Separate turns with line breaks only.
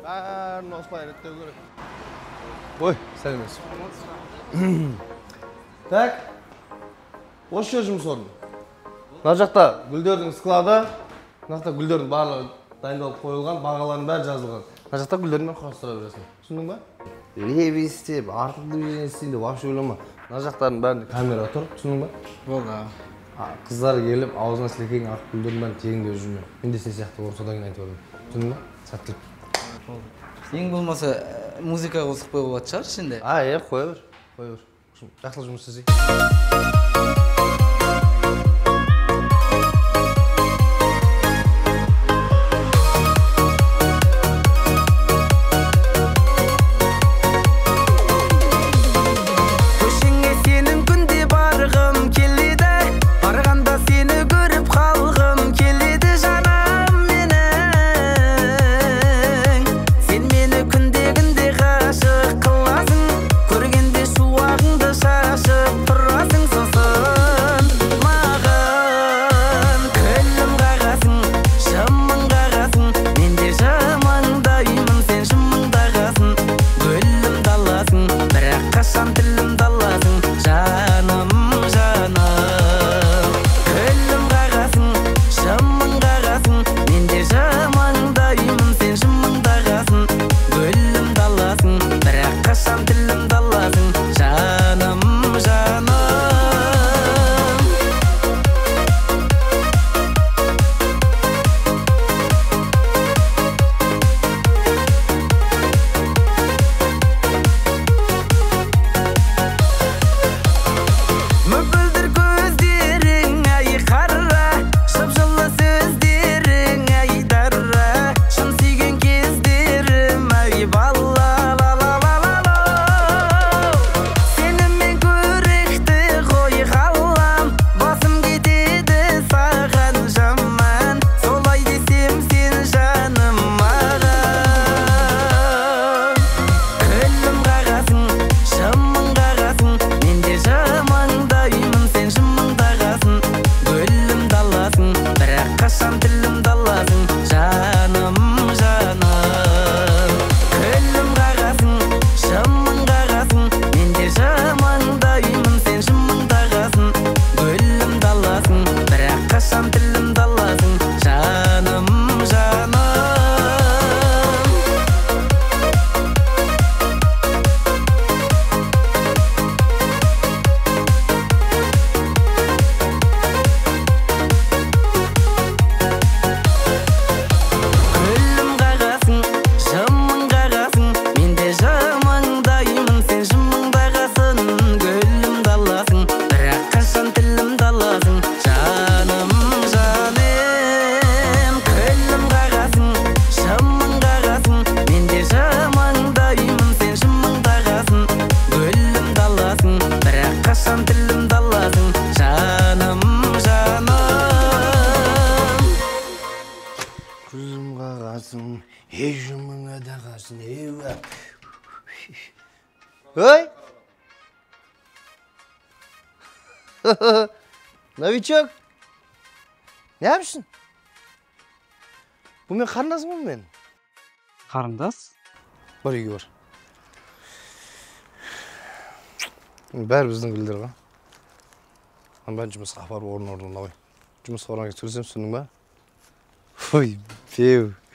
бәрін осылай реттеу керек. Ой, сәлеметсіз. Так, осы жер жұмыс орны. Мына жақта гүлдердің склады, мына жақта гүлдердің барлығы дайындалып қойылған, бағалардың бәрі жазылған. Мына жақта гүлдермен құрастыра бересің. Түсіндің ба? Леви істеп, артық движение істейін деп вообще ойлама. Мына жақтардың бәрінде камера тұр, түсіндің ба?
Болды.
Қыздар келіп, аузына сілекең ақ гүлдердің бәрін тегінде жүрме. Мен де сен сияқты болса содан кейін айтып отырмын. Түсіндің ба? Сәттілік.
Ең болмаса музыкаға қосып қоюға болатын шығар ішінде.
Қоя бер. Жақсы жұмыс істесей. Ой! Новичок! Не yapıyorsun? Bu men қарындасым ғой мен?
Қарындас?
Бар үйге бар. Бәрі біздің гүлдер ғой. Бәрін жұмысқа апарып орын-орнына қой. Жұмысқа барған кезде сөйлесем, түсіндің ба? Ой, беу.